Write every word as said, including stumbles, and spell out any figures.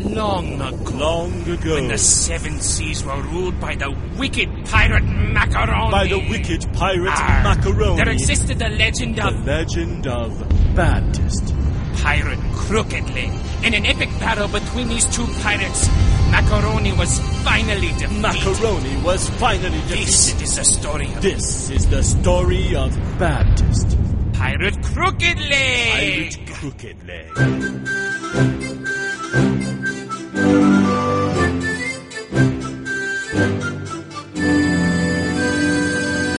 long ago. Long ago. When the seven seas were ruled by the wicked pirate Macaroni. By the wicked pirate Arr, Macaroni. There existed the legend The of legend of Baptist. Pirate Crooked Leg. In an epic battle between these two pirates, Macaroni was finally defeated. Macaroni was finally defeated. This is the story of This is the story of Baptist. Pirate Crooked Leg. Pirate Crooked Leg.